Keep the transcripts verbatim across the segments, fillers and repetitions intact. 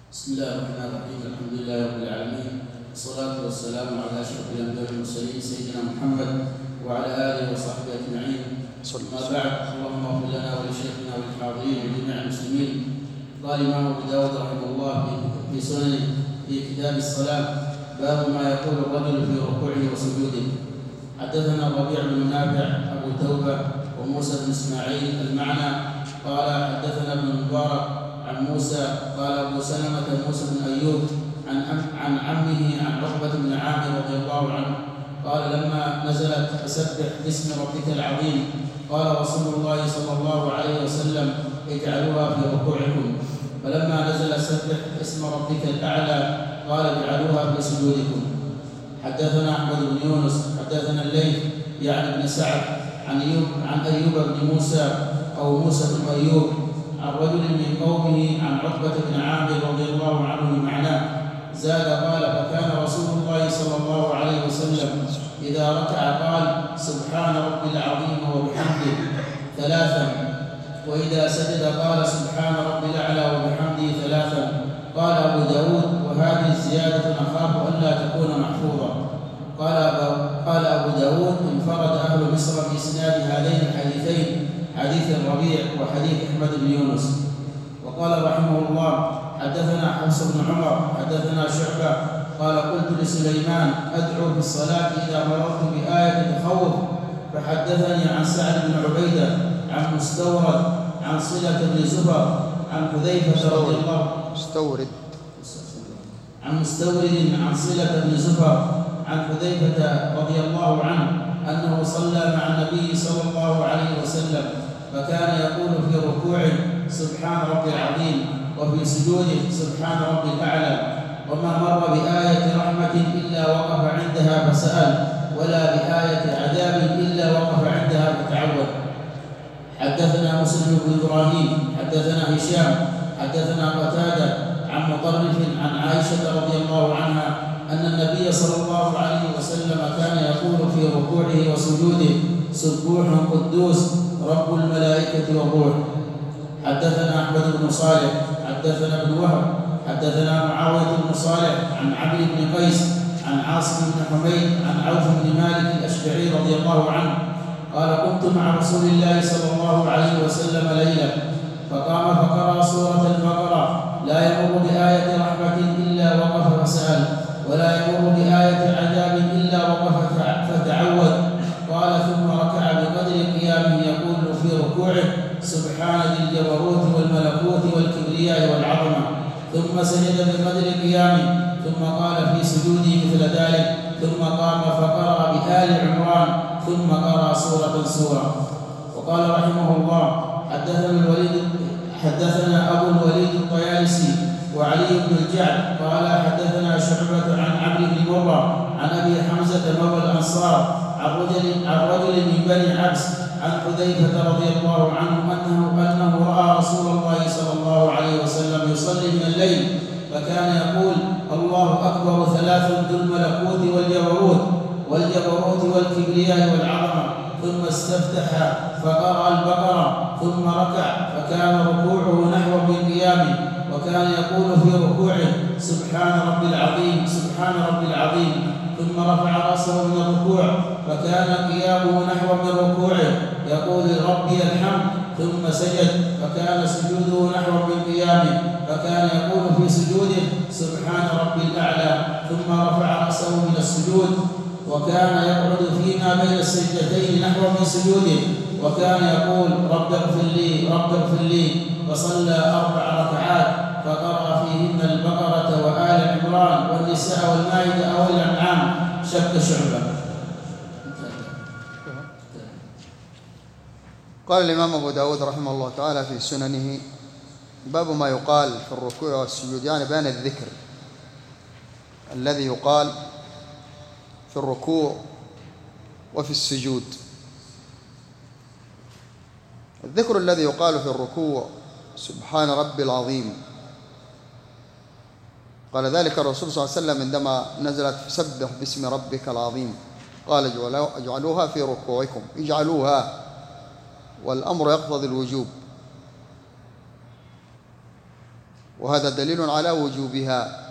بسم الله الرحمن الرحيم. الحمد لله رب العالمين، والصلاة والسلام على أشرف الأنبياء والمرسلين سيدنا محمد وعلى آله وصحبه أجمعين. أما بعد، اللهم اغفر لنا ولشيخنا وللحاضرين وجميع المسلمين. قال الإمام أبو داود رحمه الله في سننه في كتاب الصلاة: باب ما يقول الرجل في ركوعه وسجوده. حدثنا الربيع بن نافع أبو توبة وموسى بن إسماعيل المعنى قال حدثنا ابن المبارك عن موسى قال أبو سلمة موسى بن أيوب عن عن عمه عن عقبة بن عامر رضي الله عنه قال لما نزلت فسبح باسم ربك العظيم قال رسول الله صلى الله عليه وسلم: اجعلوها في ركوعكم. فلما نزل سبح اسم ربك الأعلى قال: اجعلوها في سجودكم. حدثنا أحمد بن يونس حدثنا الليث يعني بن سعد عن أيوب عن أيوب بن موسى أو موسى بن أيوب عن رجل من قومه عن عقبة بن عامر رضي الله عنه بمعناه. زاد قال: فكان رسول الله صلى الله عليه وسلم إذا ركع قال: سبحان ربي العظيم وبحمده ثلاثا، وإذا سجد قال: سبحان ربي الأعلى وبحمده ثلاثا. قال أبو داود: وهذه الزيادة نخاف ألا تكون محفوظة. قال أبو, قال أبو داود: انفرد أهل مصر بإسناد هذين الحديثين، حديث الربيع وحديث أحمد بن يونس. وقال رحمه الله: حدثنا حفص بن عمر حدثنا شعبة قال: قلت لسليمان: أدعو في الصلاة إذا مررت بآية تخوف، فحدثني عن سعد بن عبيدة عن مستورد عن صلة بن زفر عن حذيفة رضي الله مستورد عن مستورد عن صلة بن زفر عن حذيفة رضي الله عنه أنه صلى مع النبي صلى الله عليه وسلم، فكان يقول في ركوعه: سبحان ربي العظيم، وفي سجوده: سبحان ربي الأعلى. وما مر بآية رحمة إلا وقف عندها فسأل، ولا بآية عذاب إلا وقف عندها فتعود. حدثنا مسلم بن إبراهيم حدثنا هشام حدثنا قتادة عن مطرف عن عائشة رضي الله عنها أن النبي صلى الله عليه وسلم كان يقول في ركوعه وسجوده: سبوح قدوس رب الملائكة والروح. حدثنا أحمد بن صالح حدثنا ابن وهب حدثنا معاوية بن صالح عن عبد بن قيس عن عاصم بن حميد عن عوف بن مالك الأشجعي رضي الله عنه قال: كنت مع رسول الله صلى الله عليه وسلم ليلة، فقام فقرأ سورة البقرة: لا يمر بآية رحمة إلا وقف فسأل، ولا يمر بآية عذاب إلا وقف فتعود. قال: ثم ركع بقدر قيامه يقول في ركوعه: سبحان ذي الجبروت والملكوت والكبرياء والعظمة. ثم سجد بقدر قيامه، ثم قال في سجوده مثل ذلك، ثم قام فقرأ بآل عمران، ثم قرأ سورة سورة. وقال رحمه الله: حدثنا الوليد حدثنا أبو الوليد الطيالسي وعلي بن الجعد قال: حدثنا شعبة عن عمرو بن مرة عن أبي حمزة مولى الأنصار عن رجل عن رجل من بني عبس عن حذيفة رضي الله عنه أنه أنه رأى رسول الله صلى الله عليه وسلم يصلي من الليل، فكان يقول: الله أكبر ثلاث ذو الملكوت والجبروت والجبروت والكبرياء والعظمة، ثم استفتح فقرأ البقرة، ثم ركع فكان ركوعه نحو من قيامه، وكان يقول في ركوعه: سبحان ربي العظيم سبحان ربي العظيم. ثم رفع رأسه من الركوع فكان قيامه نحو من ركوعه يقول: ربي الحمد. ثم سجد فكان سجوده نحو من قيامه، فكان يقول في سجوده: سبحان ربي الأعلى. ثم رفع رأسه من السجود وكان يقعد فيما بين السجدتين نحو من سجوده، وكان يقول: رب اغفر لي رب اغفر لي. فصلى أربع ركعات فقرأ فيهن البقرة وآل عمران والنساء والمائدة أو الأنعام. شك شعبة. قال الإمام أبو داود رحمه الله تعالى في سننه: باب ما يقال في الركوع والسجود، يعني بيان الذكر الذي يقال في الركوع وفي السجود. الذكر الذي يقال في الركوع: سبحان ربي العظيم. قال ذلك الرسول صلى الله عليه وسلم عندما نزلت: فسبح باسم ربك العظيم، قال: اجعلوها في ركوعكم، اجعلوها، والأمر يقتضي الوجوب. وهذا دليل على وجوبها.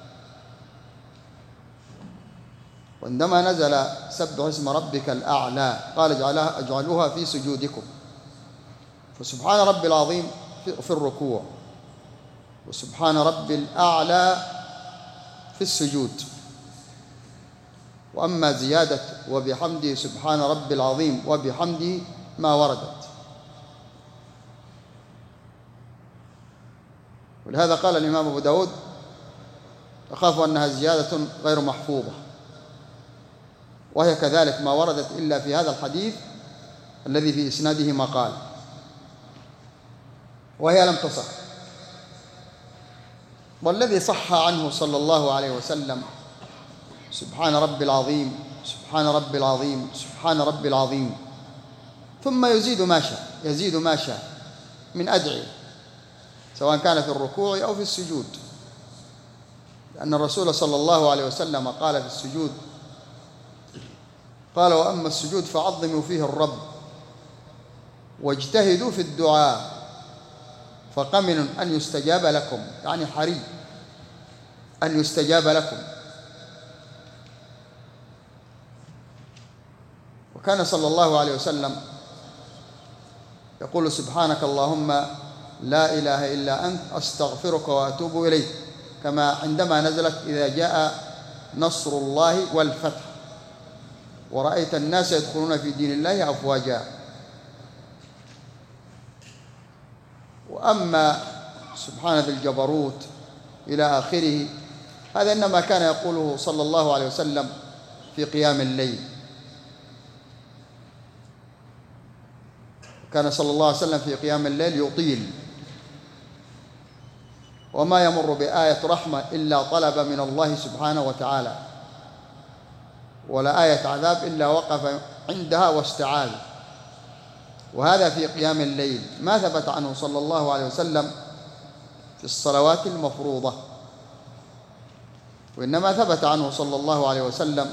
وعندما نزل سبح اسم ربك الأعلى قال اجعلها اجعلوها في سجودكم، فسبحان رب العظيم في الركوع، وسبحان رب الأعلى في السجود. وأما زيادة وبحمده سبحان رب العظيم وبحمده ما وردت. ولهذا قال الإمام أبو داود أخاف أنها زيادة غير محفوظة، وهي كذلك ما وردت إلا في هذا الحديث الذي في إسناده مقال، وهي لم تصح. والذي صح عنه صلى الله عليه وسلم سبحان رب العظيم سبحان رب العظيم سبحان رب العظيم، ثم يزيد ما شاء يزيد ما شاء من أدعية، سواء كان في الركوع أو في السجود، لأن الرسول صلى الله عليه وسلم قال في السجود قال وأما السجود فعظموا فيه الرب واجتهدوا في الدعاء فقمن أن يستجاب لكم، يعني حري أن يستجاب لكم. وكان صلى الله عليه وسلم يقول سبحانك اللهم لا إله إلا أنت أستغفرك وأتوب إليك، كما عندما نزلت إذا جاء نصر الله والفتح ورأيت الناس يدخلون في دين الله أفواجا. وأما سبحان ذي الجبروت إلى آخره هذا إنما كان يقوله صلى الله عليه وسلم في قيام الليل. كان صلى الله عليه وسلم في قيام الليل يطيل، وما يمر بآية رحمة إلا طلب من الله سبحانه وتعالى، ولا آية عذاب إلا وقف عندها واستعاذ، وهذا في قيام الليل. ما ثبت عنه صلى الله عليه وسلم في الصلوات المفروضة، وإنما ثبت عنه صلى الله عليه وسلم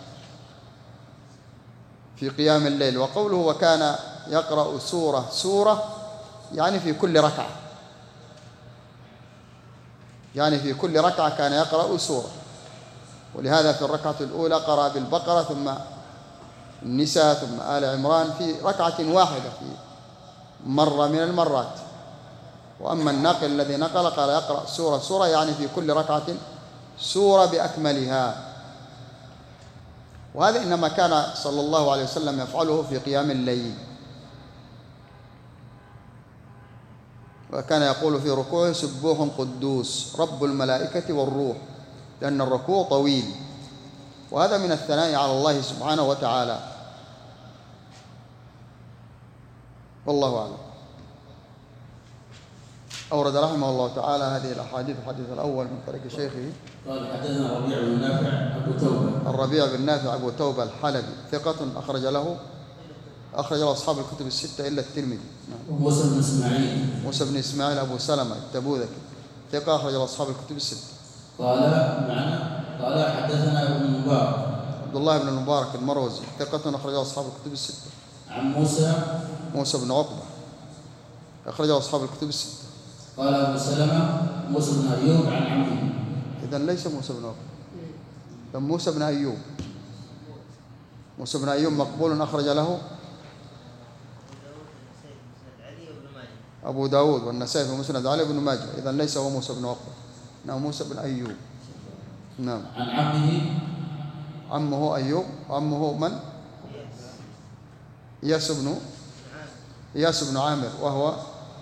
في قيام الليل. وقوله وكان يقرأ سورة سورة يعني في كل ركعة، يعني في كل ركعة كان يقرأ سورة. ولهذا في الركعة الأولى قرأ بالبقرة ثم النساء ثم آل عمران في ركعة واحدة في مرة من المرات. وأما الناقل الذي نقل قال يقرأ سورة سورة يعني في كل ركعة سورة بأكملها. وهذا إنما كان صلى الله عليه وسلم يفعله في قيام الليل. وكان يقول في ركوعه سبوح قدوس رب الملائكة والروح، لأن الركوع طويل، وهذا من الثناء على الله سبحانه وتعالى. والله أعلم. أورد رحمه الله تعالى هذه الأحاديث. الحديث الأول من طريق شيخه قال حدثنا الربيع بن نافع أبو توبة. الربيع بن نافع أبو توبة الحلبي ثقة أخرج له أخرج له أصحاب الكتب الستة إلا الترمذي. موسى بن إسماعيل موسى بن إسماعيل أبو سلمة التبوذكي ثقة أخرج له أصحاب الكتب الستة. قال معنا قال حدثنا ابن المبارك عبد الله بن المبارك المروزي ثقة أخرج له أصحاب الكتب الستة. عن موسى موسى بن عقبة أخرج له أصحاب الكتب الستة. قال أبو سلمة موسى بن أيوب عن عمه. إذن ليس موسى بن عقبة، بل موسى بن أيوب. موسى بن أيوب مقبول أخرج له أبو داود والنسائي في مسند علي بن ماجه. إذن ليس هو موسى بن عقبة، إنه موسى بن أيوب. نعم. عن عمه عمه أيوب. عمه من؟ إياس بن إياس بن عامر، وهو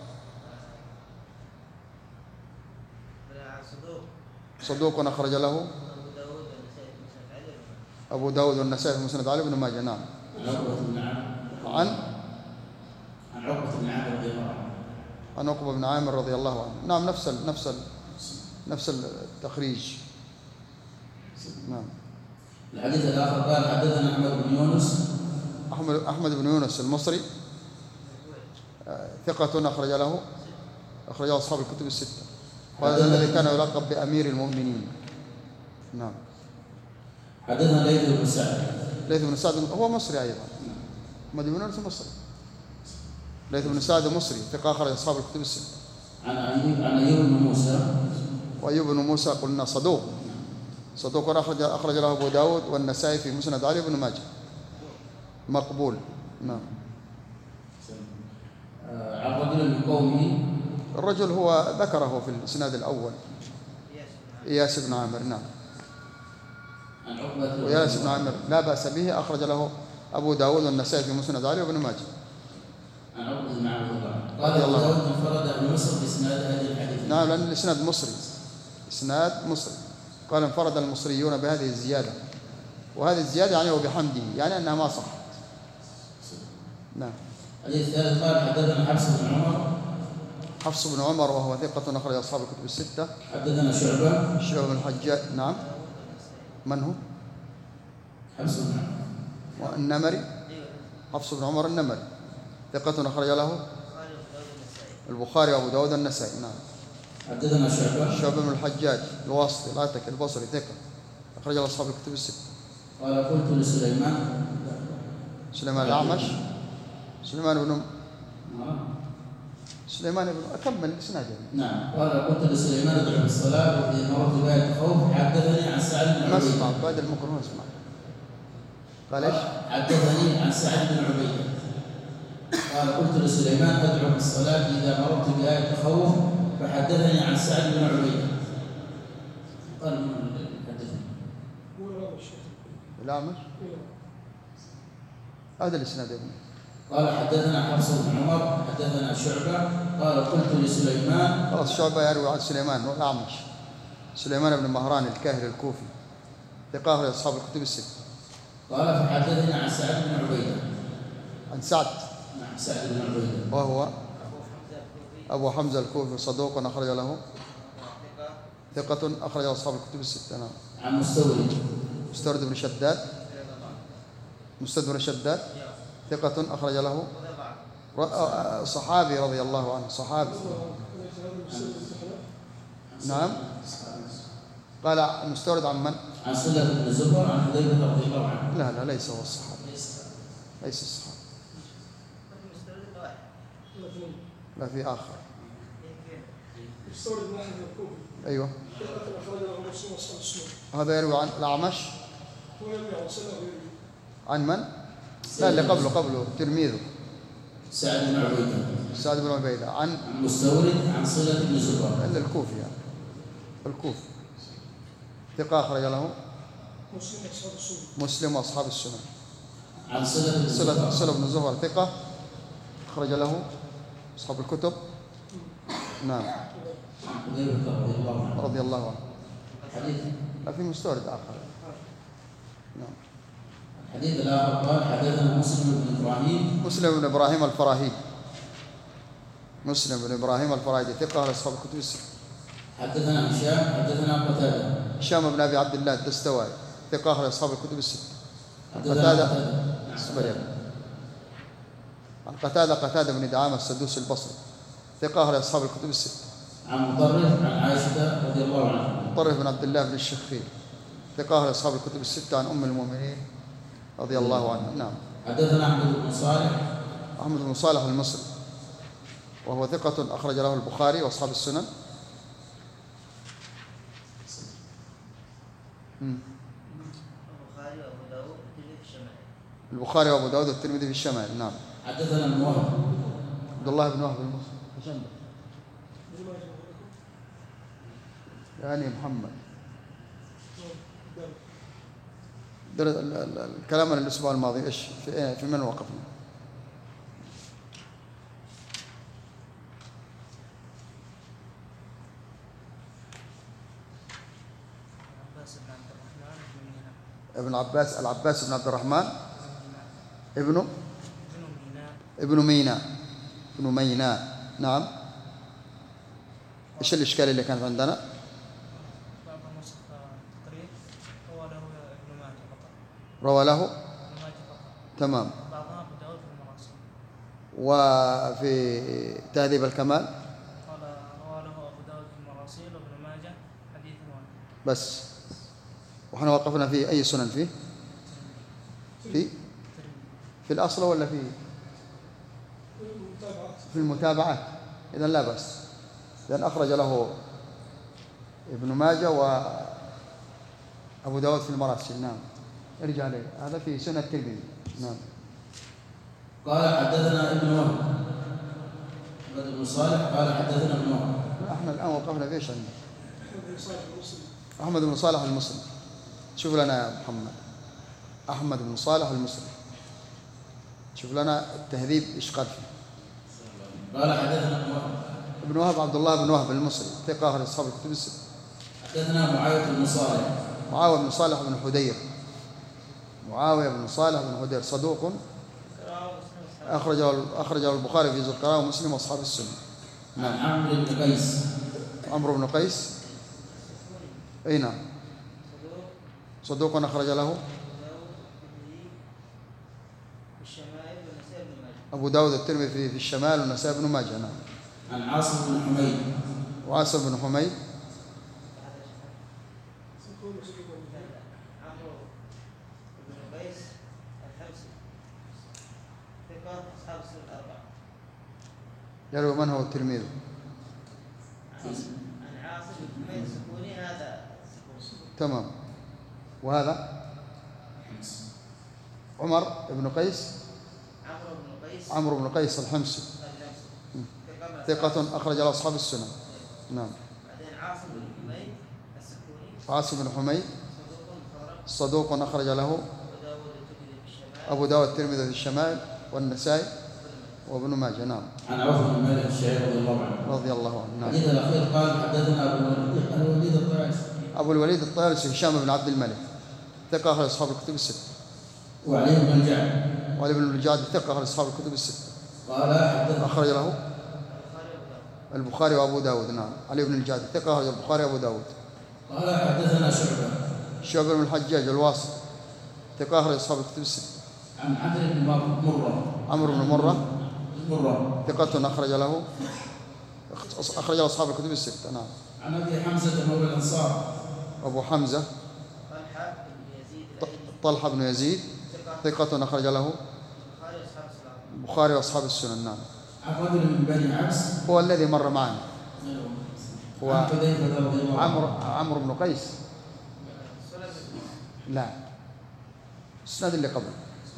صدوق أخرج له أبو داود والنسائي في مسند علي بن ماجه. نعم. عن عن عقبة بن عامر رضي الله عنه. عن عقبة بن عامر رضي الله عنه. نعم. نفس ال نفس ال نفس التخريج. نعم. الحديث الآخر قال حدثنا أحمد بن يونس. أحمد أحمد بن يونس المصري ثقة أخرج له أخرج له أصحاب الكتب الستة، وهذا الذي كان يلقب بأمير المؤمنين. نعم. حدثنا ليث بن سعد. ليث بن سعد هو مصري أيضا. أحمد بن يونس مصري. ليث بن سعد مصري ثقة أخرج أصحاب الكتب الستة. عن أيوب عن أيوب بن موسى. وأيوب بن موسى قلنا صدوق، صدوق أخرج أخرج له أبو داود والنسائي في مسند علي بن ماجه، مقبول. نعم. عن رجل من قومه. الرجل هو ذكره في الإسناد الأول، إياس بن عامر. نعم. عن عقبة. وإياس بن عامر لا بأس به، أخرج له أبو داود والنسائي في مسند علي بن ماجه. عن عقبة بن عامر قال أبو داود انفرد ابن مصر بإسناد هذه الحديث. نعم، لأن الإسناد مصري، إسناد مصري. قال انفرد المصريون بهذه الزيادة، وهذه الزيادة يعني وبحمده، يعني أنها ما صح. نعم. الحديث الثالث قال حدثنا حفص بن عمر. حفص بن عمر وهو ثقة أخرج أصحاب الكتب الستة. حدثنا شعبة. شعبة بن الحجاج. نعم. من هو؟ حفص بن عمر. والنمري. حفص بن عمر النمري ثقة أخرج له البخاري وأبو داود النسائي. نعم. حدثنا شعبة. شعبة بن الحجاج الواسطي العتكي البصري ثقة أخرج له أصحاب الكتب الستة. قال قلت لسليمان. سليمان الأعمش. سليمان بن سليمان بن أكمل الإسناد. نعم. قال قلت لسليمان ادعو بالصلاة وفي مرض بيت خوف حدثني عن سعد بن عبيدة. اسمع بعد الميكروفون اسمع. قال ايش؟ حدثني عن سعد بن عبيدة قال قلت لسليمان ادعو بالصلاة إذا مرضت بآية خوف فحدثني عن سعد بن عبيدة. قال من حدثني؟ الأعمش. هذا الإسناد يا ابني. قال حدثنا حفص بن عمر حدثنا شعبة قال قلت لسليمان. خلاص شعبة يروي عن سليمان والأعمش. سليمان بن مهران الكاهلي الكوفي ثقة أخرج أصحاب الكتب الستة. قال فحدثنا عن سعد بن عبيدة. عن سعد. نعم سعد بن عبيدة. وهو أبو حمزة الكوفي صدوق أخرج له ثقة أخرج أصحاب الكتب الستة. نعم. عن مستورد. مستورد بن شداد. مستورد بن شداد ثقة أخرج له صحابي رضي الله عنه، صحابي. نعم. قال مستورد عن من؟ عن سلة بن زفر عن حذيفة رضي الله عنه. لا لا ليس هو الصحابي، ليس الصحابي، لا في آخر. أيوه هذا يروي عن الأعمش. عن من؟ لا اللي قبله قبله تلميذه سعد بن عبيدة. سعد بن عبيدة عن مستورد عن صلة بن زفر. إلا الكوفي يعني. الكوفي ثقة أخرج له مسلم وأصحاب السنن. عن صلة بن زفر. صلة بن زفر ثقة أخرج له أصحاب الكتب. نعم. رضي الله عنه. رضي الله عنه. حديث. لا في مستورد آخر. نعم. الحديث الآخر قال حدثنا مسلم بن إبراهيم. مسلم بن إبراهيم الفراهيدي. مسلم بن إبراهيم الفراهيدي ثقة أصحاب الكتب الستة. حدثنا هشام حدثنا قتادة. هشام بن أبي عبد الله الدستوائي ثقة أصحاب الكتب الستة. قتادة. عن قتادة قتادة بن دعامة السدوسي البصري ثقة أصحاب الكتب الستة. عن مطرف عن عائشة رضي الله عنها. مطرف بن عبد الله بن الشخير ثقة أصحاب الكتب الستة عن أم المؤمنين رضي الله عنها. نعم. حدثنا أحمد بن صالح. أحمد بن صالح المصري وهو ثقة أخرج له البخاري وأصحاب السنن. البخاري وأبو داود والترمذي في الشمائل. البخاري وأبو داود والترمذي في الشمائل. نعم. حدثنا ابن وهب. عبد الله بن وهب المصري. يعني محمد در الكلام عن الأسبوع الماضي إيش في في من وقفنا؟ ابن عباس العباس بن عبد الرحمن ابنه ابن مينا ابن مينا. نعم. ايش الاشكال اللي كانت عندنا؟ بعض النسخ تقريب روى له ابن ماجه فقط. روى له ابن ماجه فقط. تمام. بعضها ابو داود في المراسيل. وفي تهذيب الكمال قال روى له ابو داود في المراسيل وابن ماجه حديث واحد بس. وحنا وقفنا في اي سنن فيه؟ في في الاصل ولا في في المتابعات؟ اذا لا بأس. لأن أخرج له ابن ماجه وأبو داود في المراسل. نعم ارجع لي، هذا في سنة الترمذي. نعم. قال حدثنا ابن وهب محمد بن صالح قال حدثنا ابن وهب. احنا الآن وقفنا في ايش عندنا؟ أحمد بن صالح المصري. شوف لنا يا محمد أحمد بن صالح المصري، شوف لنا التهذيب ايش قال فيه. قال حدثنا ابن وهب. ابن وهب عبد الله بن وهب المصري ثقة أخرج أصحاب الكتب الستة. حدثنا معاوية بن صالح. معاوية بن صالح بن حدير. معاوية بن صالح بن حدير صدوق أخرجه أخرجه البخاري في ذي القراءة ومسلم وأصحاب السنة. عن عمرو بن قيس. عمرو بن قيس أي نعم صدوق أخرج له أبو داود الترمذي في الشمال والنسائي بن ماجه. نعم. عن عاصم بن حميد. وعاصم بن حميد يروي من هو الترمذي؟ عن عاصم بن حميد السكوني هذا تمام. وهذا عمر بن قيس عمرو بن قيس عمرو بن قيس الحمصي ثقة أخرج له أصحاب السنة. نعم. بعدين عاصم بن حميد السكوني عاصم بن حميد صدوق صدوق أخرج له أبو داود الترمذي في الشمال والنسائي وابن ماجه. نعم. عن عوف بن مالك الشعير رضي الله عنه. رضي الله عنه. نعم. الحديث الأخير قال حدثنا أبو الوليد الطيالسي. أبو الوليد الطيالسي هشام بن عبد الملك ثقة أخرج أصحاب الكتب الستة. وعلي بن الجعد. وعلي بن الجعد ثقة أخرج أصحاب الكتب الستة. قال حدثنا أخرج له البخاري وأبو داود. نعم. علي بن الجعد ثقة أخرج البخاري وأبو داود. قال حدثنا شعبة. شعبة بن الحجاج الواسط ثقة أخرج أصحاب الكتب الستة. عن عمرو بن مرة. عمرو بن مرة مرة ثقة أخرج له أخرج له أصحاب الكتب الستة. نعم. عن أبي حمزة مولى الأنصار. أبو حمزة طلحة بن يزيد طلحة بن يزيد ثقة أخرج له البخاري أصحاب السنن. البخاري وأصحاب السنن. نعم. عن رجل من بني عبس. هو الذي مر معنا هو عن حذيفة رضي الله عنه. عمرو عمرو بن قيس. لا السند اللي قبل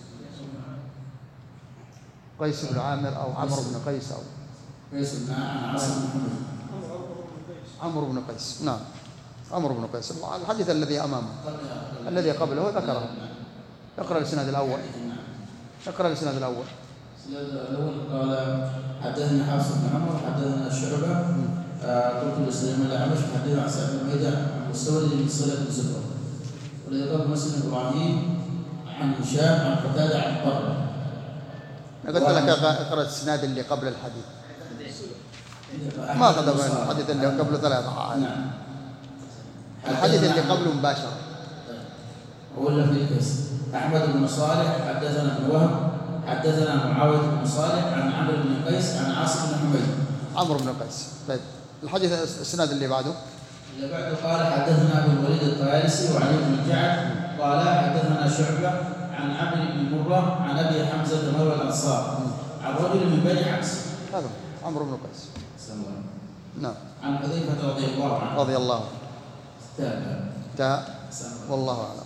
قيس بن عامر أو عمرو بن قيس أو قيس بن عن عاصم بن حميد. عمرو بن قيس. نعم. عمرو بن قيس الحديث الذي أمامه الذي قبله ذكره. اقرأ الإسناد الأول. اقرأ الإسناد الأول. الأول قال حدثنا حفص بن عمر حدثنا شعبة قلت لسليمان الأعمش حدثنا عن سعد بن عبيدة عن مستورد بن صلة بن زفر. والذي قال مسلم إبراهيم عن هشام عن قتادة عن قرة. قلت لك اقرأ الإسناد اللي قبل الحديث ما قدم الحديث اللي قبله ثلاثة. نعم. الحديث اللي قبله مباشرة ولا في الكيس. أحمد بن صالح حدثنا ابن وهب حدثنا معاوية بن صالح عن عمرو بن قيس عن عاصم بن حميد. عمرو بن قيس. طيب الحديث الإسناد اللي بعده اللي بعده قال حدثنا أبو الوليد الطيالسي وعلي بن الجعد قال حدثنا شعبة عن عمرو بن مرة عن أبي حمزة مولى الأنصار عن رجل من بني عبس. هذا عمرو بن قيس. نعم. عن حذيفة رضي الله عنه. رضي الله عنه. تابع. انتهى. والله أعلم.